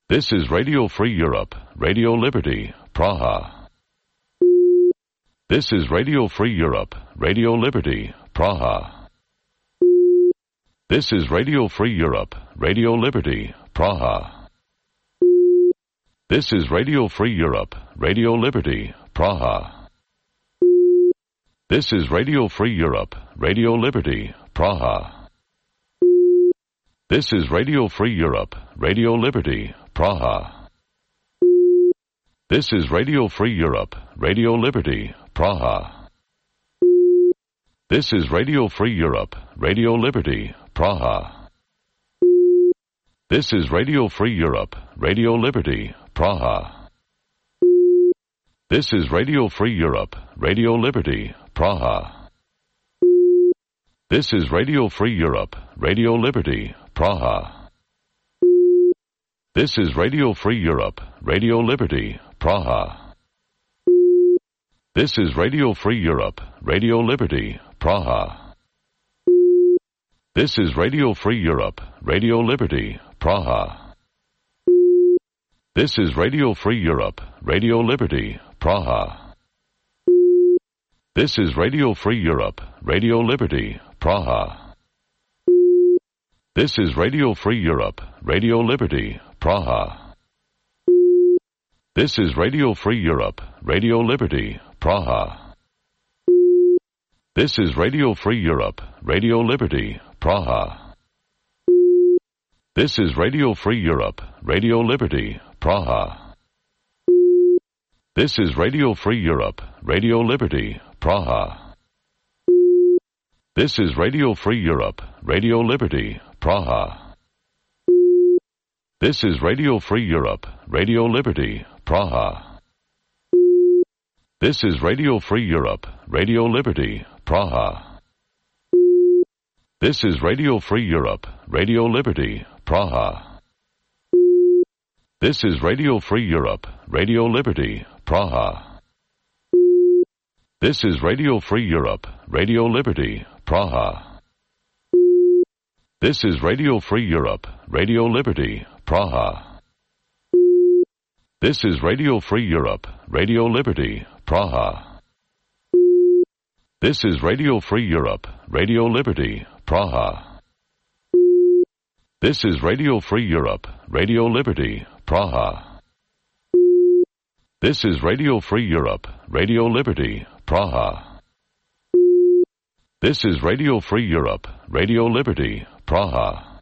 This is Radio Free Europe, Radio Liberty, Praha. This is Radio Free Europe, Radio Liberty, Praha. This is Radio Free Europe, Radio Liberty, Praha. This is Radio Free Europe, Radio Liberty, Praha. This is Radio Free Europe, Radio Liberty, Praha. This is Radio Free Europe, Radio Liberty, Praha. This is Radio Free Europe, Radio Liberty, Praha. This is Radio Free Europe, Radio Liberty, Praha. This is Radio Free Europe, Radio Liberty, Praha. This is Radio Free Europe, Radio Liberty, Praha. This is Radio Free Europe, Radio Liberty, Praha. This is Radio Free Europe, Radio Liberty, Praha. This is Radio Free Europe, Radio Liberty, Praha. This is Radio Free Europe, Radio Liberty, Praha. This is Radio Free Europe, Radio Liberty, Praha. This is Radio Free Europe, Radio Liberty, Praha. This is Radio Free Europe, Radio Liberty, Praha. This is Radio Free Europe, Radio Liberty, Praha. This is Radio Free Europe, Radio Liberty, Praha. This is Radio Free Europe, Radio Liberty, Praha. This is Radio Free Europe, Radio Liberty, Praha. This is Radio Free Europe, Radio Liberty, Praha. This is Radio Free Europe, Radio Liberty, Praha. This is Radio Free Europe, Radio Liberty, Praha. This is Radio Free Europe, Radio Liberty, Praha. This is Radio Free Europe, Radio Liberty, Praha. This is Radio Free Europe, Radio Liberty, Praha. This is Radio Free Europe, Radio Liberty, Praha. This is Radio Free Europe, Radio Liberty, Praha. This is Radio Free Europe, Radio Liberty, Praha. This is Radio Free Europe, Radio Liberty, Praha. This is Radio Free Europe, Radio Liberty, Praha. This is Radio Free Europe, Radio Liberty, Praha.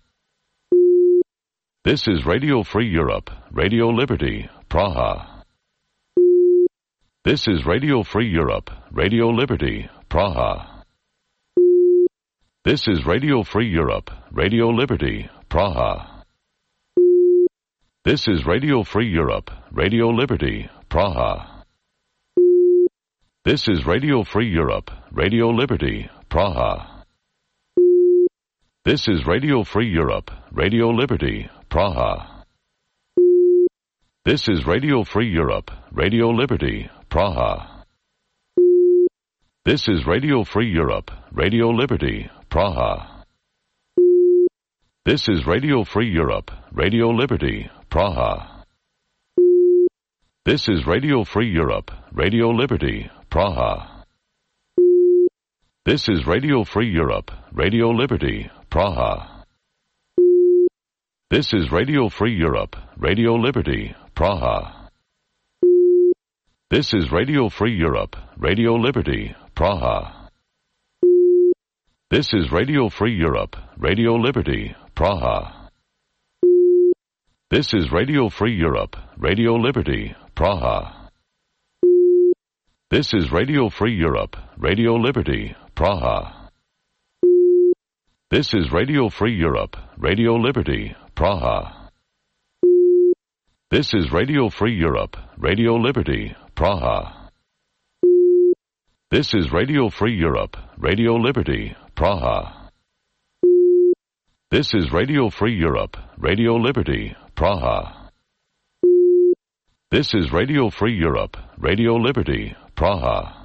This is Radio Free Europe, Radio Liberty, Praha. This is Radio Free Europe, Radio Liberty, Praha. This is Radio Free Europe, Radio Liberty, Praha. This is Radio Free Europe, Radio Liberty, Praha. This is Radio Free Europe, Radio Liberty, Praha. This is Radio Free Europe, Radio Liberty, Praha. This is Radio Free Europe, Radio Liberty, Praha. This is Radio Free Europe, Radio Liberty, Praha. This is Radio Free Europe, Radio Liberty, Praha. This is Radio Free Europe, Radio Liberty, Praha. This is Radio Free Europe, Radio Liberty, Praha. This is Radio Free Europe, Radio Liberty, Praha. This is Radio Free Europe, Radio Liberty, Praha. This is Radio Free Europe, Radio Liberty, Praha. This is Radio Free Europe, Radio Liberty, Praha. This is Radio Free Europe, Radio Liberty, Praha. This is Radio Free Europe, Radio Liberty, Praha. This is Radio Free Europe, Radio Liberty, Praha. This is Radio Free Europe, Radio Liberty, Praha. This is Radio Free Europe, Radio Liberty, Praha. This is Radio Free Europe, Radio Liberty, Praha.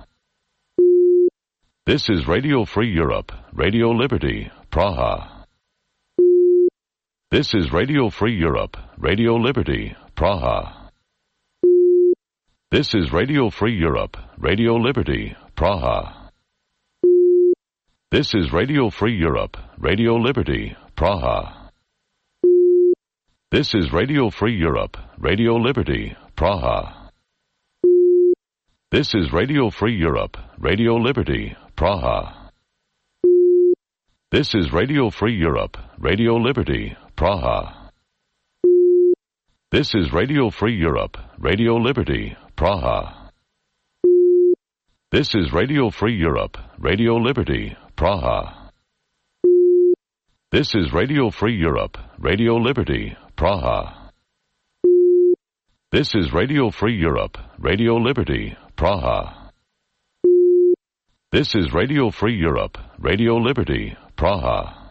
This is Radio Free Europe, Radio Liberty, Praha. This is Radio Free Europe, Radio Liberty, Praha. This is Radio Free Europe, Radio Liberty, Praha. This is Radio Free Europe, Radio Liberty, Praha. This is Radio Free Europe, Radio Liberty, Praha. This is Radio Free Europe, Radio Liberty, Praha. This is Radio Free Europe, Radio Liberty, Praha. This is Radio Free Europe, Radio Liberty, Praha. This is Radio Free Europe, Radio Liberty, Praha. This is Radio Free Europe, Radio Liberty, Praha. This is Radio Free Europe, Radio Liberty, Praha. This is Radio Free Europe, Radio Liberty, Praha.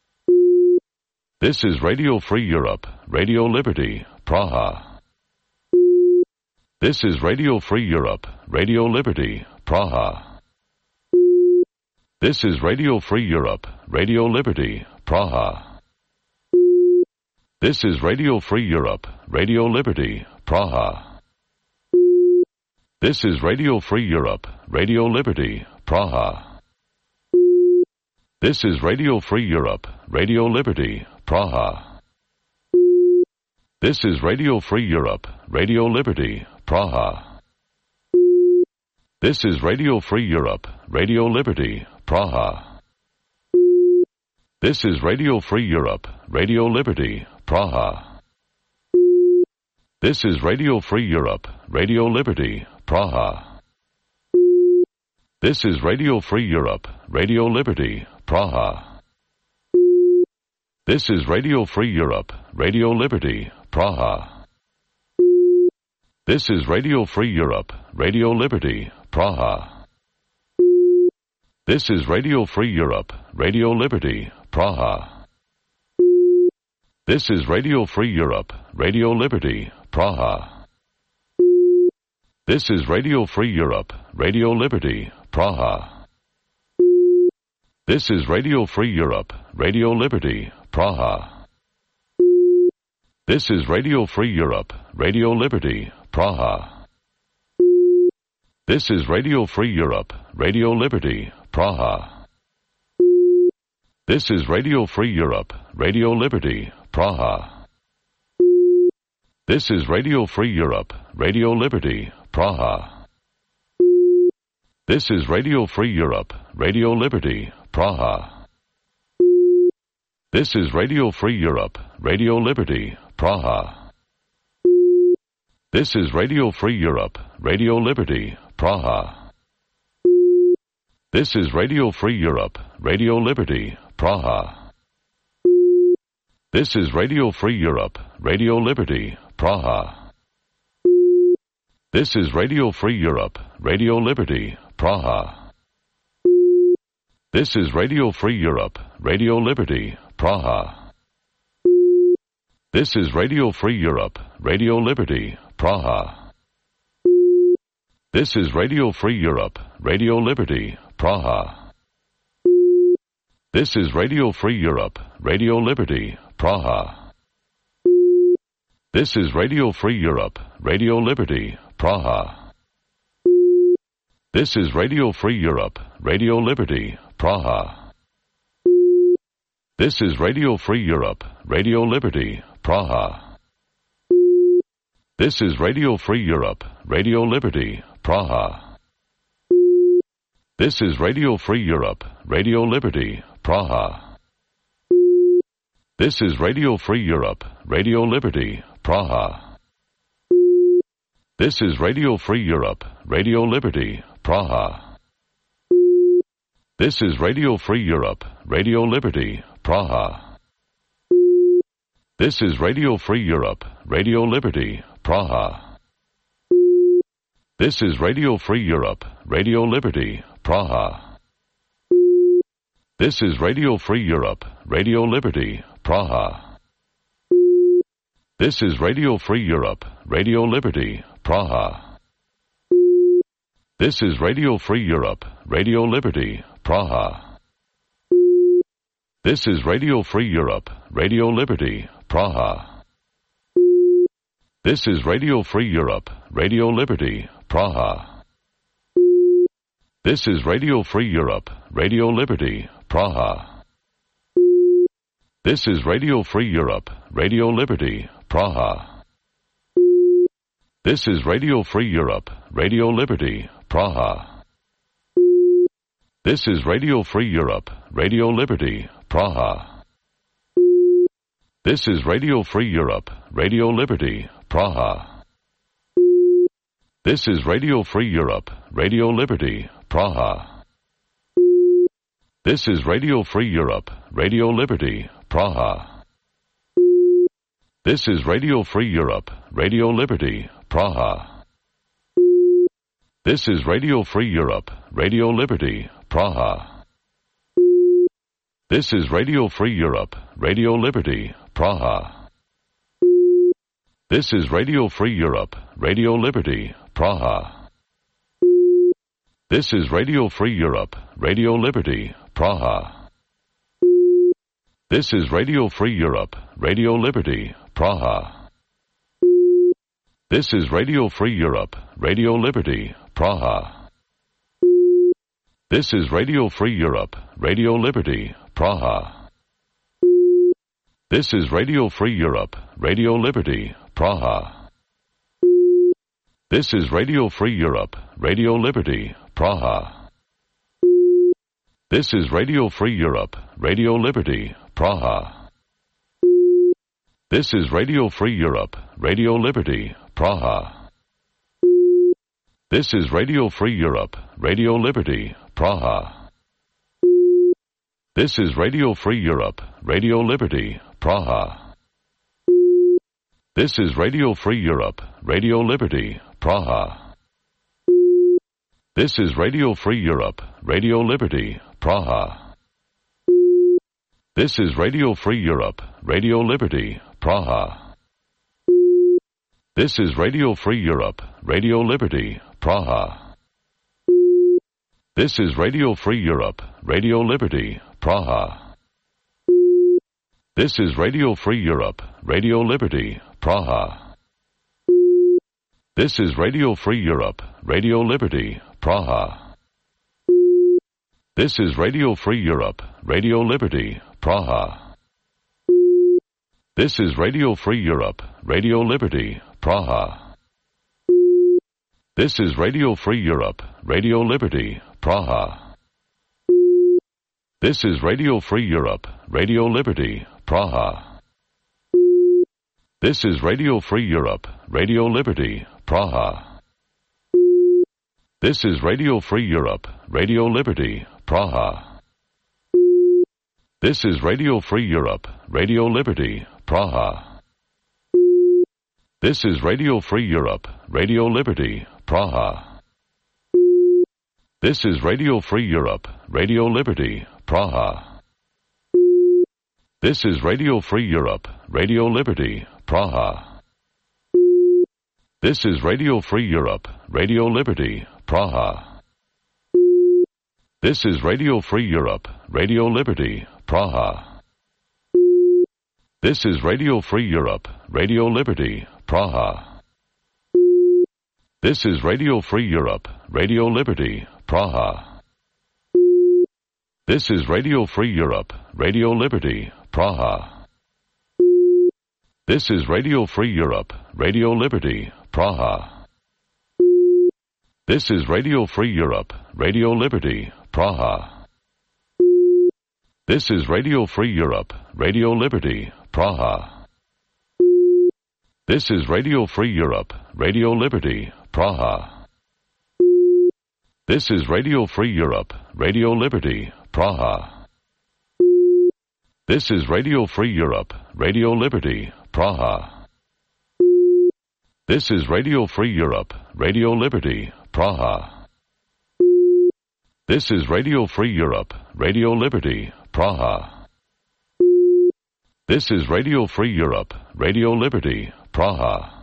This is Radio Free Europe, Radio Liberty, Praha. This is Radio Free Europe, Radio Liberty, Praha. This is Radio Free Europe, Radio Liberty, Praha. This is Radio Free Europe, Radio Liberty, Praha. This is Radio Free Europe, Radio Liberty, Praha. This is Radio Free Europe, Radio Liberty, Praha. This is Radio Free Europe, Radio Liberty, Praha. This is Radio Free Europe, Radio Liberty, Praha. This is Radio Free Europe, Radio Liberty, Praha. This is Radio Free Europe, Radio Liberty, Praha. This is Radio Free Europe, Radio Liberty, Praha. This is Radio Free Europe, Radio Liberty, Praha. This is Radio Free Europe, Radio Liberty, Praha. This is Radio Free Europe, Radio Liberty, Praha. This is Radio Free Europe, Radio Liberty, Praha. This is Radio Free Europe, Radio Liberty, Praha. This is Radio Free Europe, Radio Liberty, Praha. This is Radio Free Europe, Radio Liberty, Praha. This is Radio Free Europe, Radio Liberty, Praha. This is Radio Free Europe, Radio Liberty, Praha. This is Radio Free Europe, Radio Liberty, Praha. This is Radio Free Europe, Radio Liberty, Praha. This is Radio Free Europe, Radio Liberty, Praha. This is Radio Free Europe, Radio Liberty, Praha. This is Radio Free Europe, Radio Liberty, Praha. This is Radio Free Europe, Radio Liberty, Praha. This is Radio Free Europe, Radio Liberty, Praha. This is Radio Free Europe, Radio Liberty, Praha. This is Radio Free Europe, Radio Liberty, Praha. This is Radio Free Europe, Radio Liberty, Praha. This is Radio Free Europe, Radio Liberty, Praha. This is Radio Free Europe, Radio Liberty, Praha. This is Radio Free Europe, Radio Liberty, Praha. This is Radio Free Europe, Radio Liberty, Praha. This is Radio Free Europe, Radio Liberty, Praha. This is Radio Free Europe, Radio Liberty, Praha. This is Radio Free Europe, Radio Liberty, Praha. This is Radio Free Europe, Radio Liberty, Praha. This is Radio Free Europe, Radio Liberty, Praha. This is Radio Free Europe, Radio Liberty, Praha. This is Radio Free Europe, Radio Liberty, Praha. This is Radio Free Europe, Radio Liberty, Praha. This is Radio Free Europe, Radio Liberty, Praha. This is Radio Free Europe, Radio Liberty, Praha. This is Radio Free Europe, Radio Liberty, Praha. This is Radio Free Europe, Radio Liberty, Praha. This is Radio Free Europe, Radio Liberty, Praha. This is Radio Free Europe, Radio Liberty, Praha. This is Radio Free Europe, Radio Liberty, Praha. This is Radio Free Europe, Radio Liberty, Praha. This is Radio Free Europe, Radio Liberty, Praha. This is Radio Free Europe, Radio Liberty, Praha. This is Radio Free Europe, Radio Liberty, Praha. This is Radio Free Europe, Radio Liberty, Praha. This is Radio Free Europe, Radio Liberty, Praha. This is Radio Free Europe, Radio Liberty, Praha. This is Radio Free Europe, Radio Liberty, Praha. This is Radio Free Europe, Radio Liberty, Praha. This is Radio Free Europe, Radio Liberty, Praha. This is Radio Free Europe, Radio Liberty, Praha. This is Radio Free Europe, Radio Liberty, Praha. This is Radio Free Europe, Radio Liberty, Praha. This is Radio Free Europe, Radio Liberty, Praha. This is Radio Free Europe, Radio Liberty, Praha. This is Radio Free Europe, Radio Liberty, Praha. This is Radio Free Europe, Radio Liberty, Praha. This is Radio Free Europe, Radio Liberty, Praha. This is Radio Free Europe, Radio Liberty, Praha. This is Radio Free Europe, Radio Liberty, Praha. This is Radio Free Europe, Radio Liberty, Praha. This is Radio Free Europe, Radio Liberty, Praha. This is Radio Free Europe, Radio Liberty, Praha. This is Radio Free Europe, Radio Liberty, Praha. This is Radio Free Europe, Radio Liberty, Praha. This is Radio Free Europe, Radio Liberty, Praha. This is Radio Free Europe, Radio Liberty, Praha. This is Radio Free Europe, Radio Liberty, Praha. This is Radio Free Europe, Radio Liberty, Praha. This is Radio Free Europe, Radio Liberty, Praha. This is Radio Free Europe, Radio Liberty, Praha. This is Radio Free Europe, Radio Liberty, Praha. This is Radio Free Europe, Radio Liberty, Praha. This is Radio Free Europe, Radio Liberty, Praha. This is Radio Free Europe, Radio Liberty, Praha. This is Radio Free Europe, Radio Liberty, Praha. This is Radio Free Europe, Radio Liberty, Praha. This is Radio Free Europe, Radio Liberty, Praha. This is Radio Free Europe, Radio Liberty, Praha. This is Radio Free Europe, Radio Liberty, Praha. This is Radio Free Europe, Radio Liberty, Praha. This is Radio Free Europe, Radio Liberty, Praha. This is Radio Free Europe, Radio Liberty, Praha. This is Radio Free Europe, Radio Liberty, Praha. This is Radio Free Europe, Radio Liberty, Praha. This is Radio Free Europe, Radio Liberty, Praha. This is Radio Free Europe, Radio Liberty, Praha. This is Radio Free Europe, Radio Liberty, Praha. This is Radio Free Europe, Radio Liberty, Praha.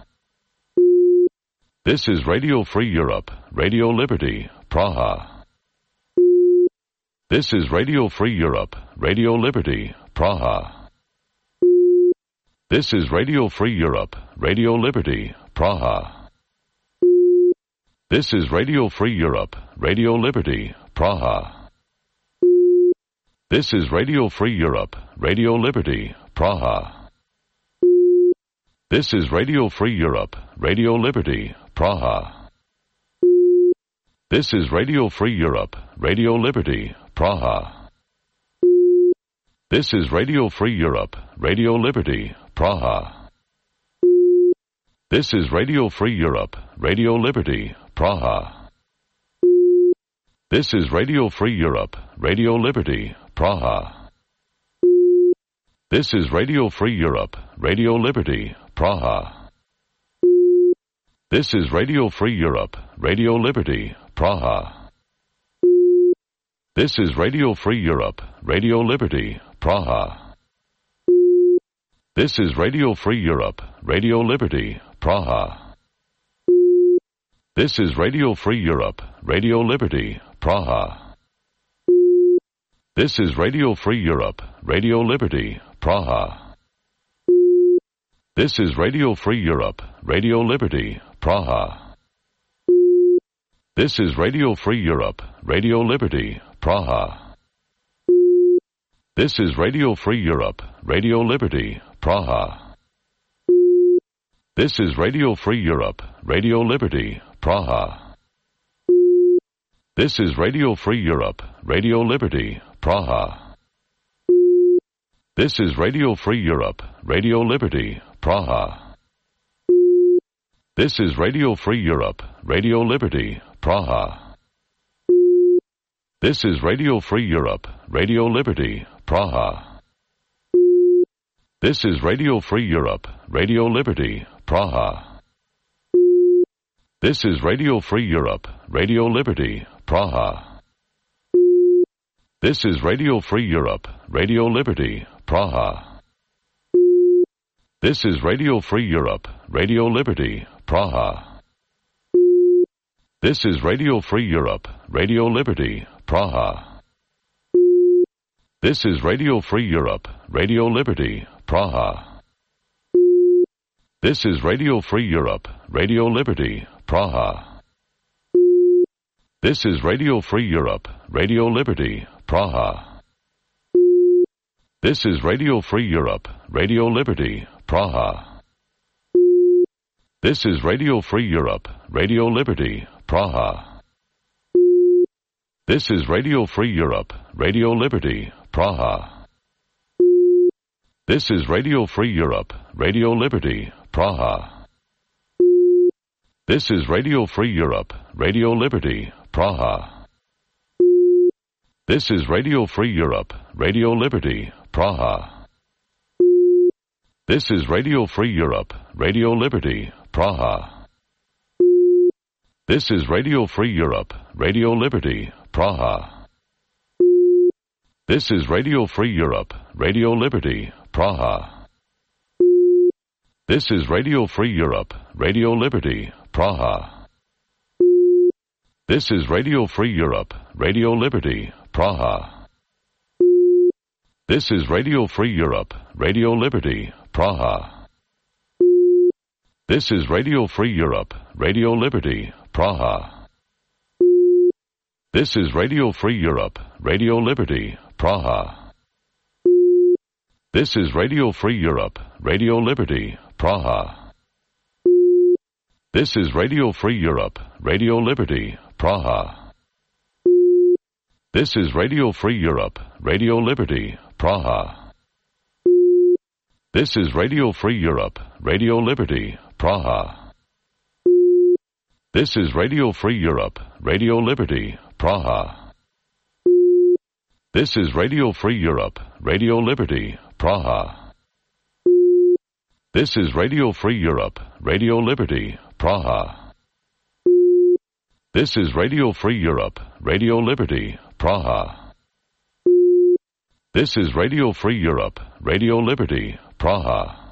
This is Radio Free Europe, Radio Liberty, Praha. This is Radio Free Europe, Radio Liberty, Praha. This is Radio Free Europe, Radio Liberty, Praha. This is Radio Free Europe, Radio Liberty, Praha. This is Radio Free Europe, Radio Liberty, Praha. This is Radio Free Europe, Radio Liberty, Praha. This is Radio Free Europe, Radio Liberty, Praha. This is Radio Free Europe, Radio Liberty, Praha. This is Radio Free Europe, Radio Liberty, Praha. This is Radio Free Europe, Radio Liberty, Praha. This is Radio Free Europe, Radio Liberty, Praha. This is Radio Free Europe, Radio Liberty, Praha. This is Radio Free Europe, Radio Liberty, Praha. This is Radio Free Europe, Radio Liberty, Praha. This is Radio Free Europe, Radio Liberty, Praha. This is Radio Free Europe, Radio Liberty, Praha. This is Radio Free Europe, Radio Liberty, Praha. This is Radio Free Europe, Radio Liberty, Praha. This is Radio Free Europe, Radio Liberty, Praha. This is Radio Free Europe, Radio Liberty, Praha. This is Radio Free Europe, Radio Liberty, Praha. This is Radio Free Europe, Radio Liberty, Praha. This is Radio Free Europe, Radio Liberty, Praha. This is Radio Free Europe, Radio Liberty, Praha. This is Radio Free Europe, Radio Liberty, Praha. This is Radio Free Europe, Radio Liberty, Praha. This is Radio Free Europe, Radio Liberty, Praha. This is Radio Free Europe, Radio Liberty, Praha. This is Radio Free Europe, Radio Liberty, Praha. This is Radio Free Europe, Radio Liberty, Praha. This is Radio Free Europe, Radio Liberty, Praha. This is Radio Free Europe, Radio Liberty, Praha. This is Radio Free Europe, Radio Liberty, Praha. This is Radio Free Europe, Radio Liberty, Praha. This is Radio Free Europe, Radio Liberty, Praha. This is Radio Free Europe, Radio Liberty, Praha. This is Radio Free Europe, Radio Liberty, Praha. This is Radio Free Europe, Radio Liberty, Praha. This is Radio Free Europe, Radio Liberty, Praha. This is Radio Free Europe, Radio Liberty, Praha. This is Radio Free Europe, Radio Liberty, Praha. This is Radio Free Europe, Radio Liberty, Praha. This is Radio Free Europe, Radio Liberty, Praha. This is Radio Free Europe, Radio Liberty, Praha. This is Radio Free Europe, Radio Liberty, Praha. This is Radio Free Europe, Radio Liberty, Praha. This is Radio Free Europe, Radio Liberty, Praha. This is Radio Free Europe, Radio Liberty, Praha. This is Radio Free Europe, Radio Liberty, Praha. This is Radio Free Europe, Radio Liberty, Praha. This is Radio Free Europe, Radio Liberty, Praha. This is Radio Free Europe, Radio Liberty, Praha. This is Radio Free Europe, Radio Liberty, Praha. This is Radio Free Europe, Radio Liberty, Praha. This is Radio Free Europe, Radio Liberty, Praha.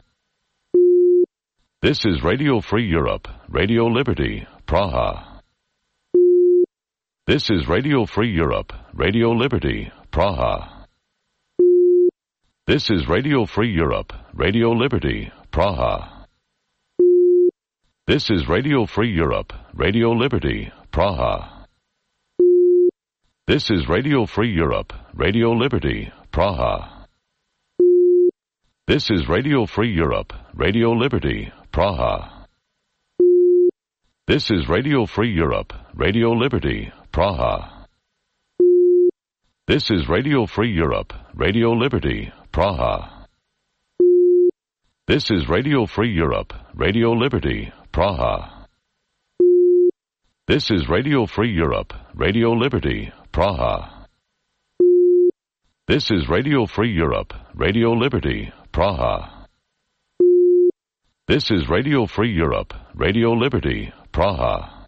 This is Radio Free Europe, Radio Liberty, Praha. This is Radio Free Europe, Radio Liberty, Praha. This is Radio Free Europe, Radio Liberty, Praha. This is Radio Free Europe, Radio Liberty, Praha. This is Radio Free Europe, Radio Liberty, Praha. This is Radio Free Europe, Radio Liberty, Praha. This is Radio Free Europe, Radio Liberty, Praha. This is Radio Free Europe, Radio Liberty, Praha. This is Radio Free Europe, Radio Liberty, Praha. This is Radio Free Europe, Radio Liberty, Praha. This is Radio Free Europe, Radio Liberty, Praha. This is Radio Free Europe, Radio Liberty, Praha.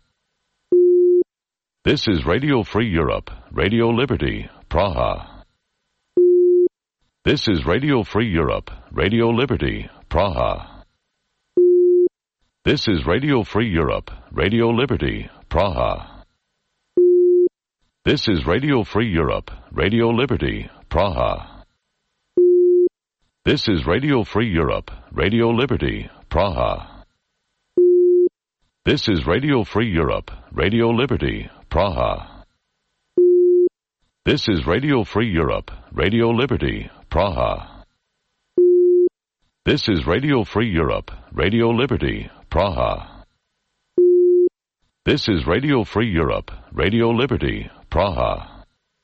This is Radio Free Europe, Radio Liberty, Praha. This is Radio Free Europe, Radio Liberty, Praha. This is Radio Free Europe, Radio Liberty, Praha. This is Radio Free Europe, Radio Liberty, Praha. This is Radio Free Europe, Radio Liberty, Praha. This is Radio Free Europe, Radio Liberty, Praha. This is Radio Free Europe, Radio Liberty, Praha. This is Radio Free Europe, Radio Liberty, Praha. This is Radio Free Europe, Radio Liberty, Praha.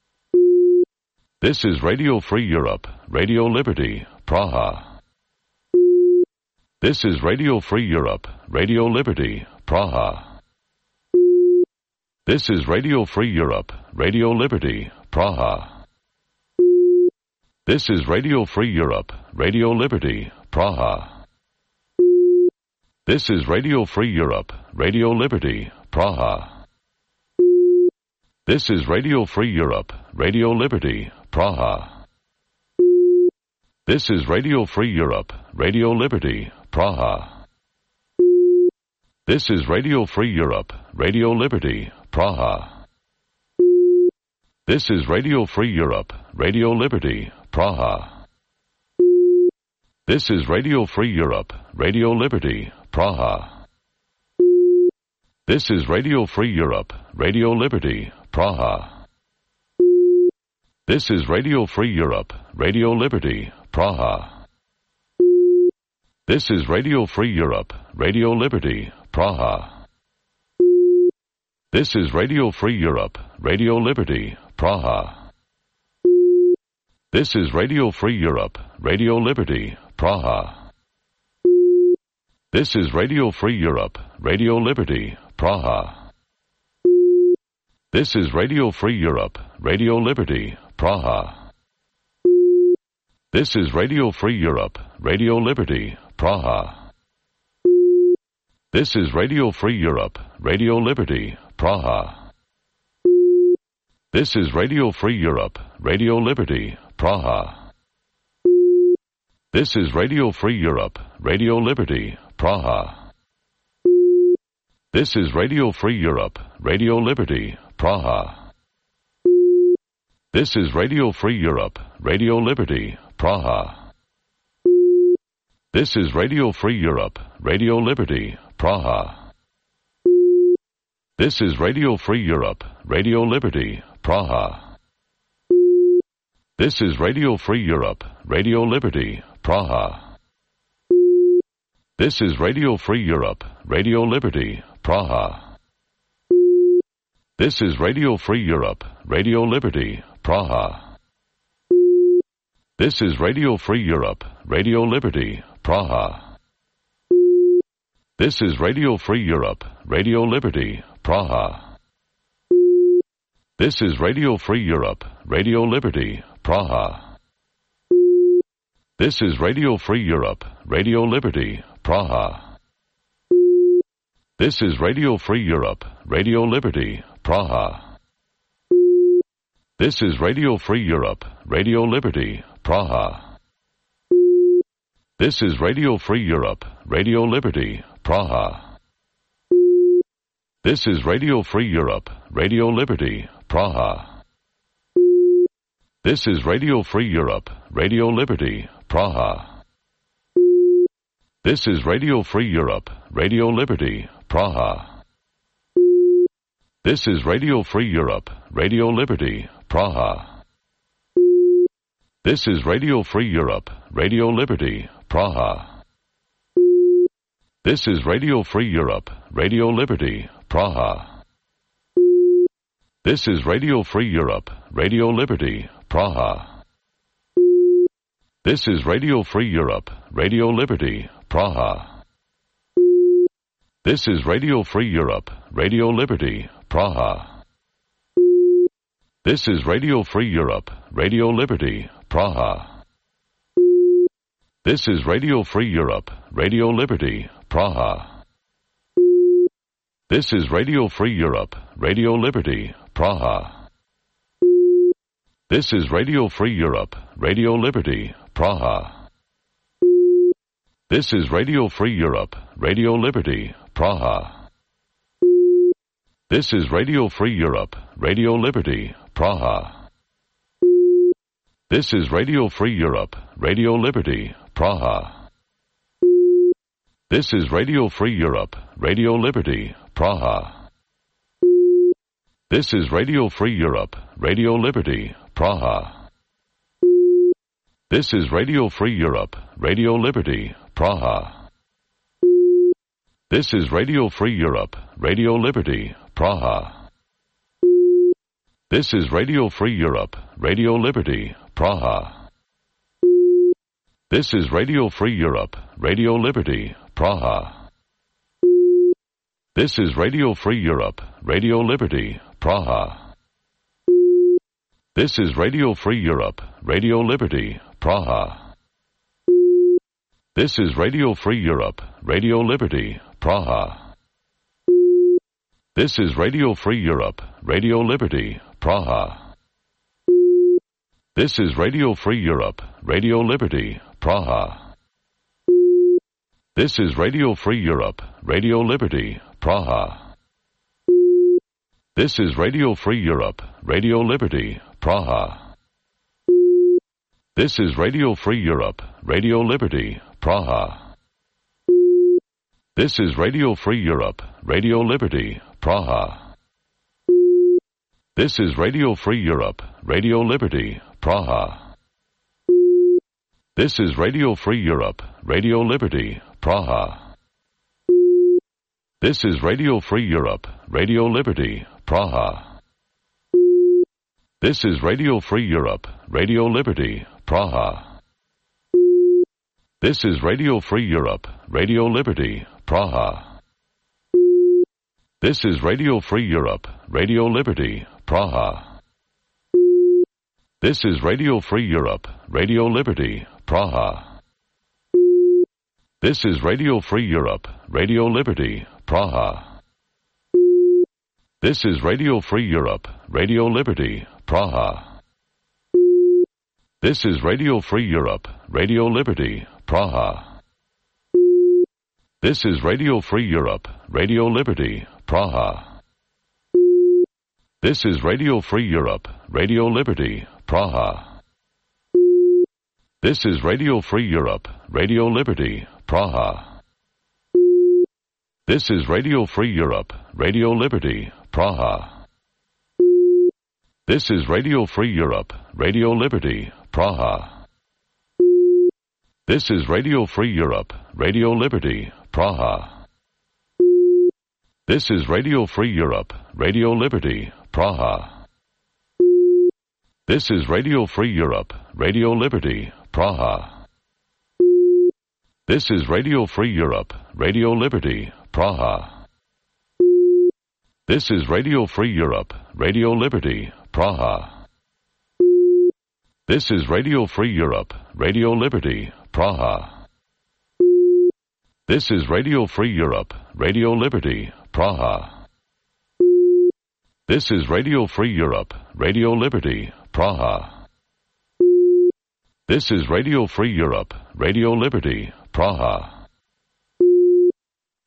This is Radio Free Europe, Radio Liberty, Praha. This is Radio Free Europe, Radio Liberty, Praha. This is Radio Free Europe, Radio Liberty, Praha. This is Radio Free Europe, Radio Liberty, Praha. This is Radio Free Europe, Radio Liberty, Praha. This is Radio Free Europe, Radio Liberty, Praha. This is Radio Free Europe, Radio Liberty, Praha. This is Radio Free Europe, Radio Liberty, Praha. This is Radio Free Europe, Radio Liberty, Praha. This is Radio Free Europe, Radio Liberty, Praha. This is Radio Free Europe, Radio Liberty, Praha. This is Radio Free Europe, Radio Liberty, Praha. This is Radio Free Europe, Radio Liberty, Praha. This is Radio Free Europe, Radio Liberty, Praha. This is Radio Free Europe, Radio Liberty, Praha. This is Radio Free Europe, Radio Liberty, Praha. This is Radio Free Europe, Radio Liberty, Praha. This is Radio Free Europe, Radio Liberty, Praha. This is Radio Free Europe, Radio Liberty, Praha. This is Radio Free Europe, Radio Liberty, Praha. This is Radio Free Europe, Radio Liberty, Praha. This is Radio Free Europe, Radio Liberty, Praha. This is Radio Free Europe, Radio Liberty, Praha. This is Radio Free Europe, Radio Liberty, Praha. This is Radio Free Europe, Radio Liberty, Praha. This is Radio Free Europe, Radio Liberty, Praha. This is Radio Free Europe, Radio Liberty, Praha. This is Radio Free Europe, Radio Liberty, Praha. This is Radio Free Europe, Radio Liberty, Praha. This is Radio Free Europe, Radio Liberty, Praha. This is Radio Free Europe, Radio Liberty, Praha. This is Radio Free Europe, Radio Liberty, Praha. This is Radio Free Europe, Radio Liberty, Praha. This is Radio Free Europe, Radio Liberty, Praha. This is Radio Free Europe, Radio Liberty, Praha. This is Radio Free Europe, Radio Liberty, Praha. This is Radio Free Europe, Radio Liberty, Praha. This is Radio Free Europe, Radio Liberty, Praha. This is Radio Free Europe, Radio Liberty, Praha. This is Radio Free Europe, Radio Liberty, Praha. This is Radio Free Europe, Radio Liberty, Praha. This is Radio Free Europe, Radio Liberty, Praha. This is Radio Free Europe, Radio Liberty, Praha. This is Radio Free Europe, Radio Liberty, Praha. This is Radio Free Europe, Radio Liberty, Praha. This is Radio Free Europe, Radio Liberty, Praha. This is Radio Free Europe, Radio Liberty, Praha. This is Radio Free Europe, Radio Liberty, Praha. This is Radio Free Europe, Radio Liberty, Praha. This is Radio Free Europe, Radio Liberty, Praha. This is Radio Free Europe, Radio Liberty, Praha. This is Radio Free Europe, Radio Liberty, Praha. This is Radio Free Europe, Radio Liberty, Praha. This is Radio Free Europe, Radio Liberty, Praha. This is Radio Free Europe, Radio Liberty, Praha. This is Radio Free Europe, Radio Liberty, Praha. This is Radio Free Europe, Radio Liberty, Praha. This is Radio Free Europe, Radio Liberty, Praha. This is Radio Free Europe, Radio Liberty, Praha. This is Radio Free Europe, Radio Liberty, Praha. This is Radio Free Europe, Radio Liberty, Praha. This is Radio Free Europe, Radio Liberty, Praha. This is Radio Free Europe, Radio Liberty, Praha. This is Radio Free Europe, Radio Liberty, Praha. This is Radio Free Europe, Radio Liberty, Praha. This is Radio Free Europe, Radio Liberty, Praha. This is Radio Free Europe, Radio Liberty, Praha. This is Radio Free Europe, Radio Liberty, Praha. This is Radio Free Europe, Radio Liberty, Praha. This is Radio Free Europe, Radio Liberty, Praha. This is Radio Free Europe, Radio Liberty, Praha. This is Radio Free Europe, Radio Liberty, Praha. This is Radio Free Europe, Radio Liberty, Praha. This is Radio Free Europe, Radio Liberty, Praha. This is Radio Free Europe, Radio Liberty, Praha. This is Radio Free Europe, Radio Liberty, Praha. This is Radio Free Europe, Radio Liberty, Praha. This is Radio Free Europe, Radio Liberty, Praha. This is Radio Free Europe, Radio Liberty, Praha. This is Radio Free Europe, Radio Liberty, Praha. This is Radio Free Europe, Radio Liberty, Praha. This is Radio Free Europe, Radio Liberty, Praha. This is Radio Free Europe, Radio Liberty, Praha. This is Radio Free Europe, Radio Liberty, Praha. This is Radio Free Europe, Radio Liberty, Praha. This is Radio Free Europe, Radio Liberty, Praha. This is Radio Free Europe, Radio Liberty, Praha. This is Radio Free Europe, Radio Liberty, Praha. This is Radio Free Europe, Radio Liberty, Praha. This is Radio Free Europe, Radio Liberty, Praha.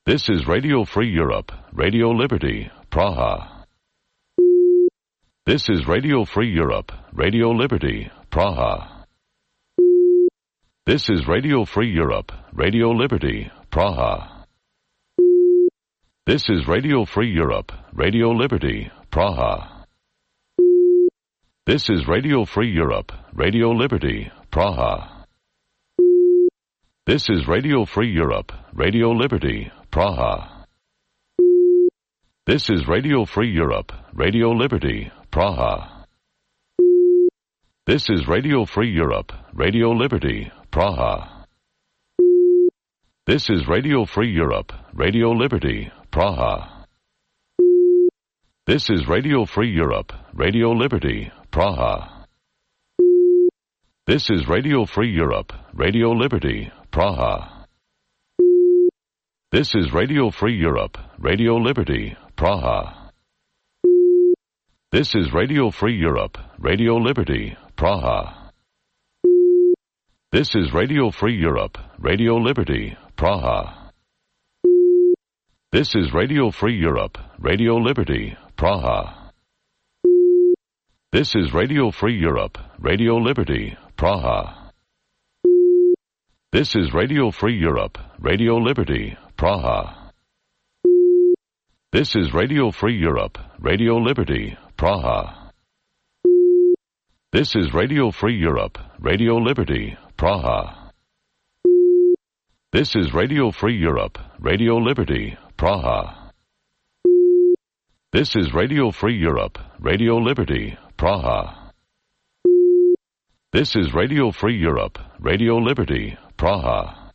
This is Radio Free Europe, Radio Liberty, Praha. This is Radio Free Europe, Radio Liberty, Praha. This is Radio Free Europe, Radio Liberty, Praha. This is Radio Free Europe, Radio Liberty, Praha. This is Radio Free Europe, Radio Liberty, Praha. This is Radio Free Europe, Radio Liberty, Praha. This is Radio Free Europe, Radio Liberty, Praha. This is Radio Free Europe, Radio Liberty, Praha. This is Radio Free Europe, Radio Liberty, Praha. This is Radio Free Europe, Radio Liberty, Praha. This is Radio Free Europe, Radio Liberty, Praha. This is Radio Free Europe, Radio Liberty, Praha. This is Radio Free Europe, Radio Liberty, Praha. This is Radio Free Europe, Radio Liberty, Praha. This is Radio Free Europe, Radio Liberty, Praha. This is Radio Free Europe, Radio Liberty, Praha. This is Radio Free Europe, Radio Liberty, Praha. This is Radio Free Europe, Radio Liberty, Praha. This is Radio Free Europe, Radio Liberty, Praha. This is Radio Free Europe, Radio Liberty, Praha. This is Radio Free Europe, Radio Liberty, Praha. This is Radio Free Europe, Radio Liberty, Praha.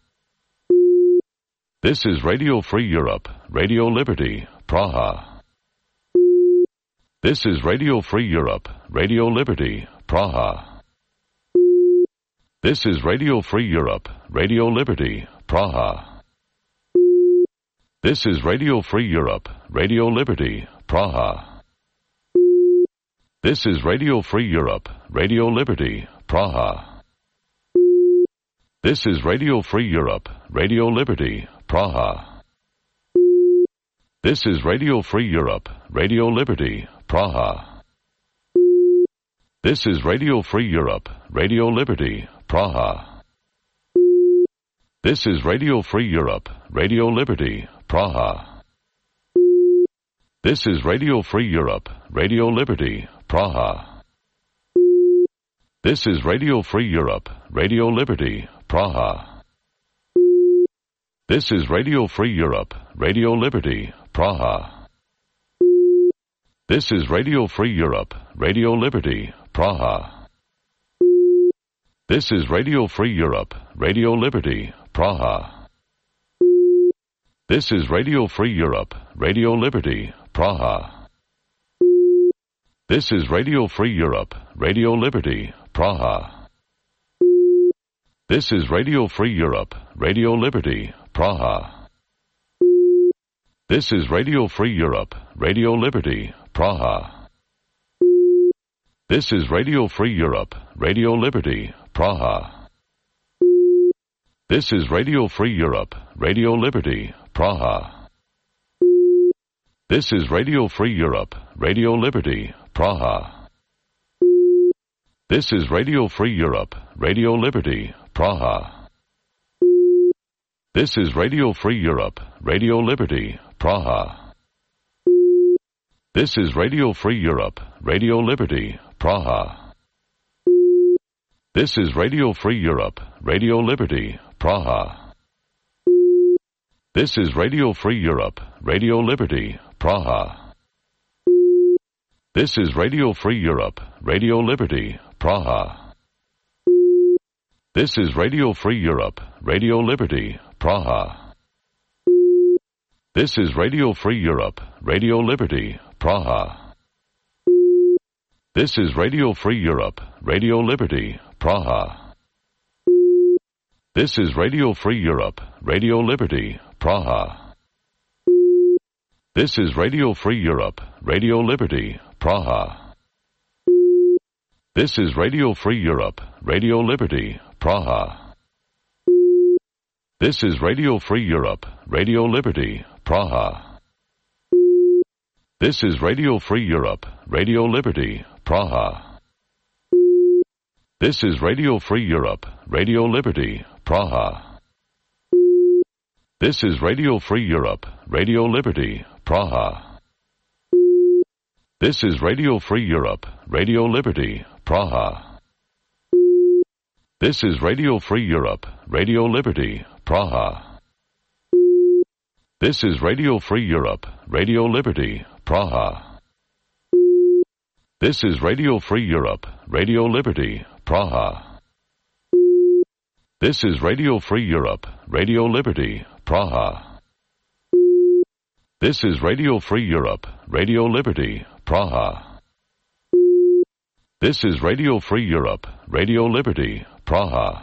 This is Radio Free Europe, Radio Liberty, Praha. This is Radio Free Europe, Radio Liberty, Praha. This is Radio Free Europe, Radio Liberty, Praha. This is Radio Free Europe, Radio Liberty, Praha. This is Radio Free Europe, Radio Liberty, Praha. This is Radio Free Europe, Radio Liberty, Praha. This is Radio Free Europe, Radio Liberty, Praha. This is Radio Free Europe, Radio Liberty, Praha. This is Radio Free Europe, Radio Liberty, Praha. This is Radio Free Europe, Radio Liberty, Praha. This is Radio Free Europe, Radio Liberty, Praha. This is Radio Free Europe, Radio Liberty, Praha. This is Radio Free Europe, Radio Liberty, Praha. This is Radio Free Europe, Radio Liberty, Praha. This is Radio Free Europe, Radio Liberty, Praha. This is Radio Free Europe, Radio Liberty, Praha. This is Radio Free Europe, Radio Liberty, Praha. This is Radio Free Europe, Radio Liberty, Praha. This is Radio Free Europe, Radio Liberty, Praha. This is Radio Free Europe, Radio Liberty, Praha. This is Radio Free Europe, Radio Liberty, Praha. This is Radio Free Europe, Radio Liberty, Praha. This is Radio Free Europe, Radio Liberty, Praha. This is Radio Free Europe, Radio Liberty, Praha. This is Radio Free Europe, Radio Liberty, Praha. This is Radio Free Europe, Radio Liberty, Praha. This is Radio Free Europe, Radio Liberty, Praha. This is Radio Free Europe, Radio Liberty, Praha. This is Radio Free Europe, Radio Liberty, Praha. This is Radio Free Europe, Radio Liberty, Praha. This is Radio Free Europe, Radio Liberty, Praha. This is Radio Free Europe, Radio Liberty, Praha. This is Radio Free Europe, Radio Liberty, Praha. This is Radio Free Europe, Radio Liberty, Praha. This is Radio Free Europe, Radio Liberty, Praha. This is Radio Free Europe, Radio Liberty, Praha. This is Radio Free Europe, Radio Liberty, Praha. This is Radio Free Europe, Radio Liberty, Praha. This is Radio Free Europe, Radio Liberty, Praha. This is Radio Free Europe, Radio Liberty, Praha. This is Radio Free Europe, Radio Liberty, Praha. This is Radio Free Europe, Radio Liberty, Praha. This is Radio Free Europe, Radio Liberty, Praha. This is Radio Free Europe, Radio Liberty, Praha.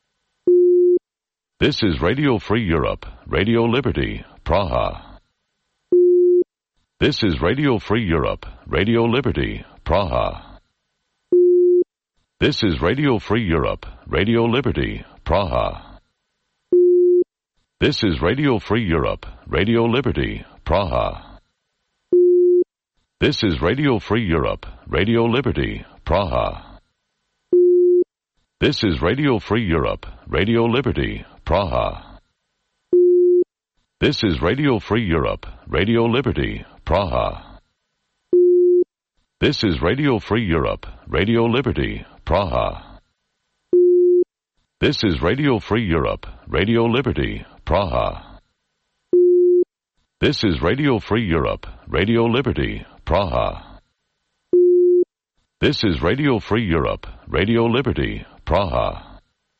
This is Radio Free Europe, Radio Liberty, Praha. This is Radio Free Europe, Radio Liberty, Praha. This is Radio Free Europe, Radio Liberty, Praha. This is Radio Free Europe, Radio Liberty, Praha. This is Radio Free Europe, Radio Liberty, Praha. This is Radio Free Europe, Radio Liberty, Praha. This is Radio Free Europe, Radio Liberty, Praha. This is Radio Free Europe, Radio Liberty, Praha. This is Radio Free Europe, Radio Liberty, Praha. This is Radio Free Europe, Radio Liberty, Praha. This is Radio Free Europe, Radio Liberty, Praha.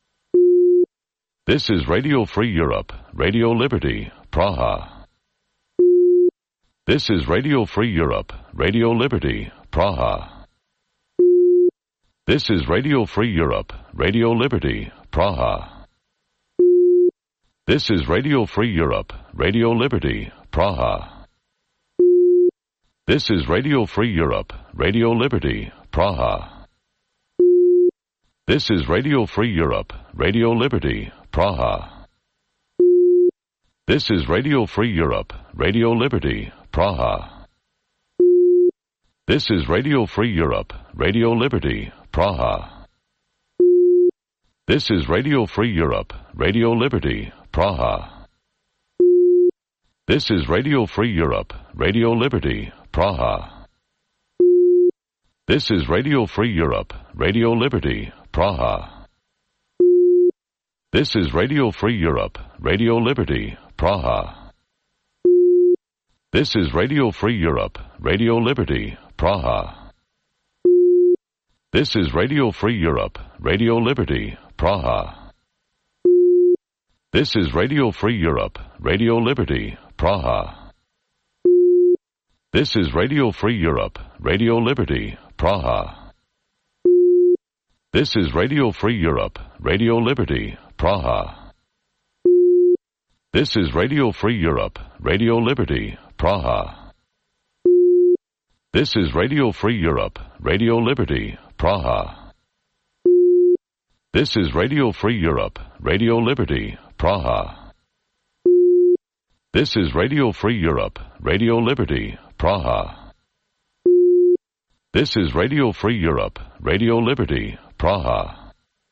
This is Radio Free Europe, Radio Liberty, Praha. This is Radio Free Europe, Radio Liberty, Praha. This is Radio Free Europe, Radio Liberty, Praha. This is Radio Free Europe, Radio Liberty, Praha. This is Radio Free Europe, Radio Liberty, Praha. This is Radio Free Europe, Radio Liberty, Praha. This is Radio Free Europe, Radio Liberty, Praha. This is Radio Free Europe, Radio Liberty, Praha. This is Radio Free Europe, Radio Liberty, Praha. This is Radio Free Europe, Radio Liberty, Praha. This is Radio Free Europe, Radio Liberty, Praha. This is Radio Free Europe, Radio Liberty, Praha. This is Radio Free Europe, Radio Liberty, Praha. This is Radio Free Europe, Radio Liberty, Praha. This is Radio Free Europe, Radio Liberty, Praha. This is Radio Free Europe, Radio Liberty, Praha. This is Radio Free Europe, Radio Liberty, Praha. This is Radio Free Europe, Radio Liberty, Praha. This is Radio Free Europe, Radio Liberty, Praha. This is Radio Free Europe, Radio Liberty, Praha. This is Radio Free Europe, Radio Liberty, Praha. This is Radio Free Europe, Radio Liberty, Praha.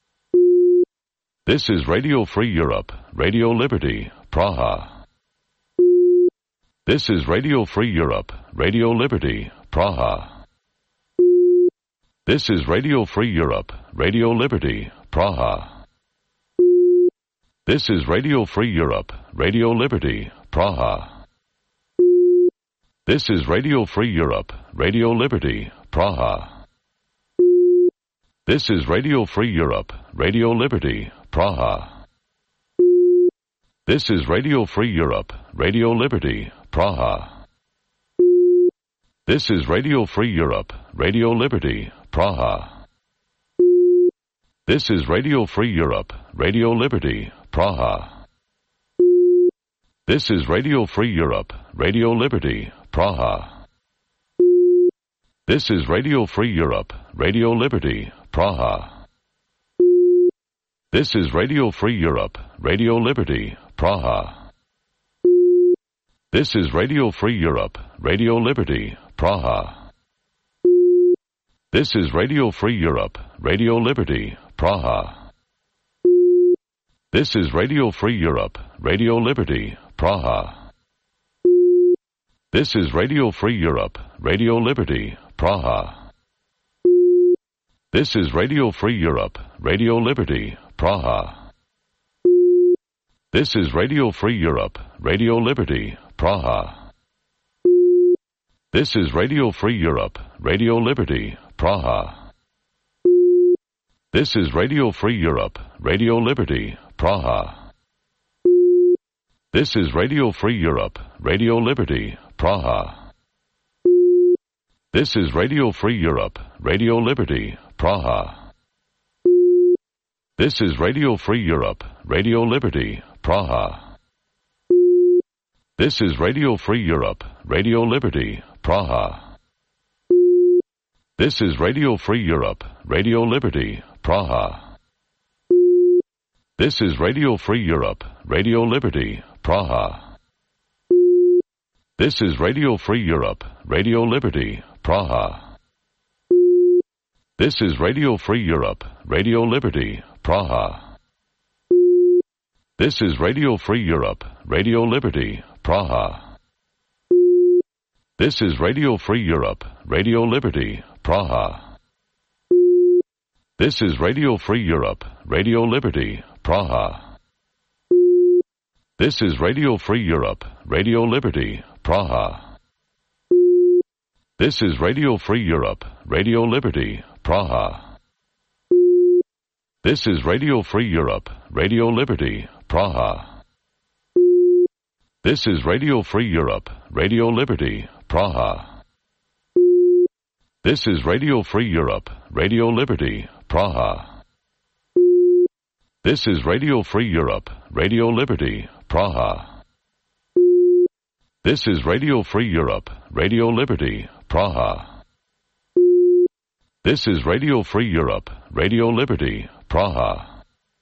This is Radio Free Europe, Radio Liberty, Praha. This is Radio Free Europe, Radio Liberty, Praha. This is Radio Free Europe, Radio Liberty, Praha. This is Radio Free Europe, Radio Liberty, Praha. This is Radio Free Europe, Radio Liberty, Praha. This is Radio Free Europe, Radio Liberty, Praha. This is Radio Free Europe, Radio Liberty, Praha. This is Radio Free Europe, Radio Liberty, Praha. This is Radio Free Europe, Radio Liberty, Praha. This is Radio Free Europe, Radio Liberty, Praha. This is Radio Free Europe, Radio Liberty, Praha. This is Radio Free Europe, Radio Liberty, Praha. This is Radio Free Europe, Radio Liberty, Praha. This is Radio Free Europe, Radio Liberty, Praha. This is Radio Free Europe, Radio Liberty, Praha. This is Radio Free Europe, Radio Liberty, Praha. This is Radio Free Europe, Radio Liberty, Praha. This is Radio Free Europe, Radio Liberty, Praha. This is Radio Free Europe, Radio Liberty, Praha. This is Radio Free Europe, Radio Liberty, Praha. This is Radio Free Europe, Radio Liberty, Praha. This is Radio Free Europe, Radio Liberty, Praha. This is Radio Free Europe, Radio Liberty, Praha. This is Radio Free Europe, Radio Liberty, Praha. This is Radio Free Europe, Radio Liberty, Praha. This is Radio Free Europe, Radio Liberty, Praha. This is Radio Free Europe, Radio Liberty, Praha. This is Radio Free Europe, Radio Liberty, Praha. This is Radio Free Europe, Radio Liberty, Praha. This is Radio Free Europe, Radio Liberty, Praha. This is Radio Free Europe, Radio Liberty, Praha. This is Radio Free Europe, Radio Liberty, Praha. This is Radio Free Europe, Radio Liberty, Praha. This is Radio Free Europe, Radio Liberty, Praha. This is Radio Free Europe, Radio Liberty, Praha. This is Radio Free Europe, Radio Liberty, Praha. This is Radio Free Europe, Radio Liberty, Praha. This is Radio Free Europe, Radio Liberty, Praha. This is Radio Free Europe, Radio Liberty, Praha.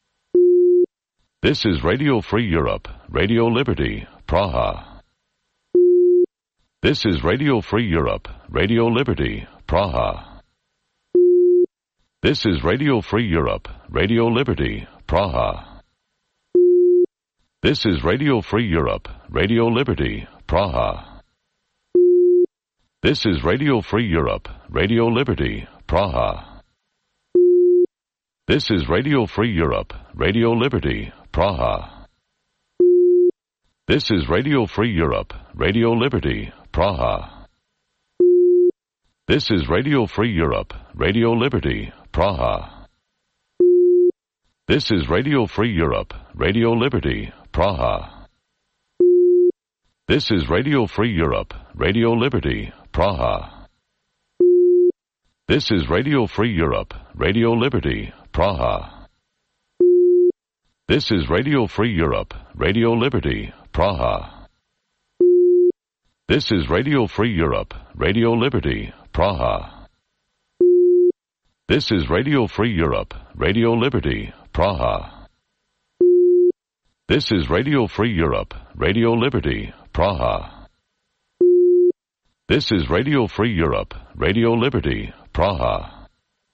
This is Radio Free Europe, Radio Liberty, Praha. This is Radio Free Europe, Radio Liberty, Praha. This is Radio Free Europe, Radio Liberty, Praha. This is Radio Free Europe, Radio Liberty, Praha. This is Radio Free Europe, Radio Liberty, Praha. This is Radio Free Europe, Radio Liberty, Praha. This is Radio Free Europe, Radio Liberty, Praha. This is Radio Free Europe, Radio Liberty, Praha. This is Radio Free Europe, Radio Liberty, Praha. This is Radio Free Europe, Radio Liberty, Praha. This is Radio Free Europe, Radio Liberty, Praha. This is Radio Free Europe, Radio Liberty, Praha. This is Radio Free Europe, Radio Liberty, Praha. This is Radio Free Europe, Radio Liberty, Praha. This is Radio Free Europe, Radio Liberty, Praha. This is Radio Free Europe, Radio Liberty, Praha.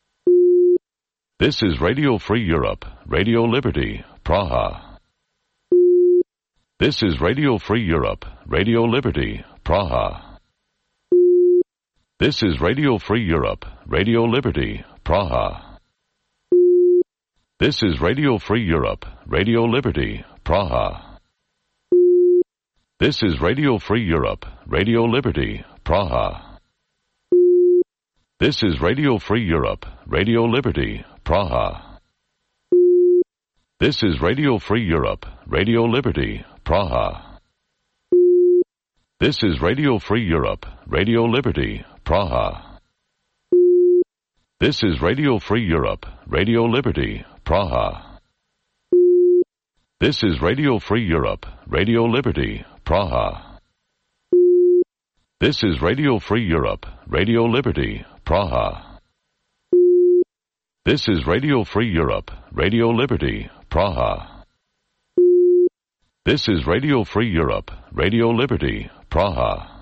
This is Radio Free Europe, Radio Liberty, Praha. This is Radio Free Europe, Radio Liberty, Praha. This is Radio Free Europe, Radio Liberty, Praha. This is Radio Free Europe, Radio Liberty, Praha. This is Radio Free Europe, Radio Liberty, Praha. This is Radio Free Europe, Radio Liberty, Praha. This is Radio Free Europe, Radio Liberty, Praha. This is Radio Free Europe, Radio Liberty, Praha. This is Radio Free Europe, Radio Liberty, Praha. This is Radio Free Europe, Radio Liberty, Praha. This is Radio Free Europe, Radio Liberty, Praha. This is Radio Free Europe, Radio Liberty, Praha. This is Radio Free Europe, Radio Liberty, Praha.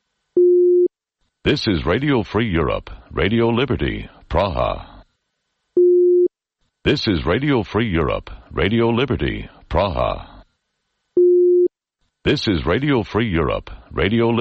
This is Radio Free Europe, Radio Liberty, Praha. This is Radio Free Europe, Radio Liberty, Praha. This is Radio Free Europe, Radio